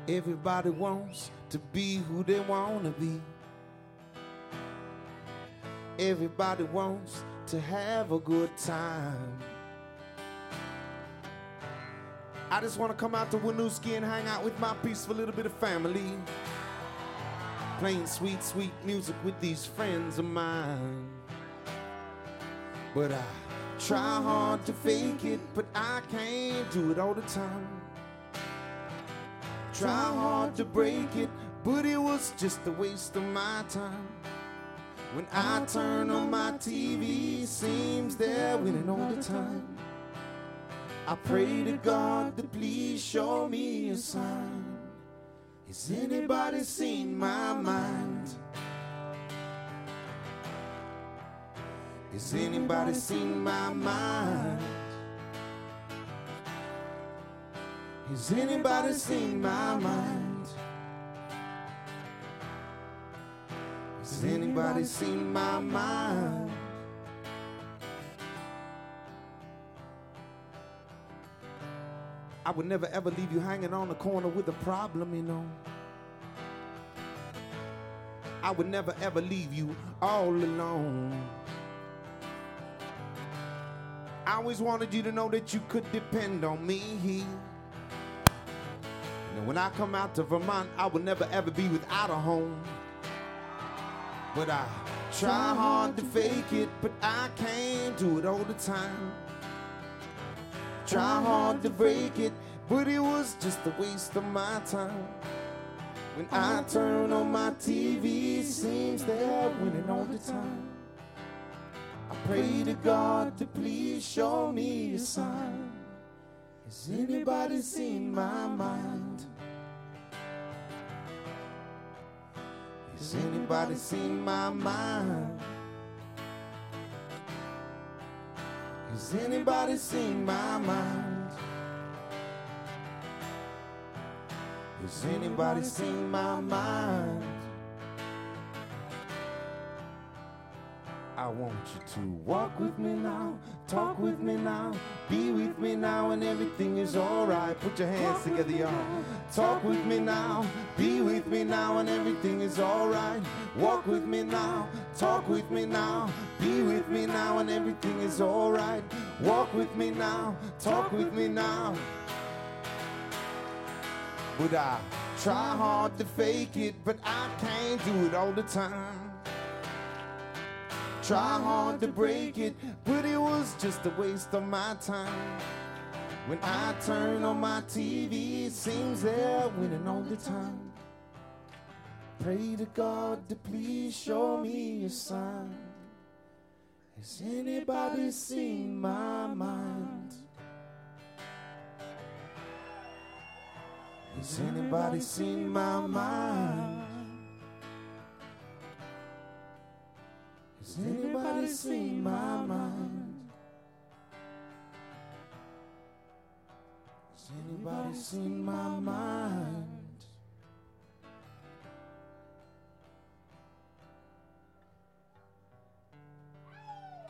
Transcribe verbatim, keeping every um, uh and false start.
Everybody wants to be who they want to be. Everybody wants to have a good time. I just want to come out to Winooski and hang out with my peaceful little bit of family, playing sweet, sweet music with these friends of mine. But I try hard to fake it, but I can't do it all the time. Try hard to break it, but it was just a waste of my time. When I turn on my T V, seems they're winning all the time. I pray to God to please show me a sign. Has anybody seen my mind? Has anybody seen my mind? Has anybody seen my mind? Has anybody seen my mind? I would never ever leave you hanging on the corner with a problem, you know. I would never ever leave you all alone. I always wanted you to know that you could depend on me. And when I come out to Vermont, I will never ever be without a home. But I try hard to fake it, but I can't do it all the time. Try hard to break it, but it was just a waste of my time. When I turn on my T V, it seems they're winning all the time. I pray to God to please show me a sign. Has anybody seen my mind? Has anybody seen my mind? Has anybody seen my mind? Has anybody seen my mind? I want you to walk with me now, talk with me now, be with me now, and everything is alright. Put your hands together, y'all. Talk with me now, be with me now, and everything is alright. Walk with me now, talk with me now, be with me now, and everything is alright. Walk with me now, talk with me now. But I try hard to fake it, but I can't do it all the time. Try hard to break it, but it was just a waste of my time. When I turn on my T V, it seems they're winning all the time. Pray to God to please show me a sign. Has anybody seen my mind? Has anybody seen my mind? Has anybody seen my mind? Has anybody seen my mind?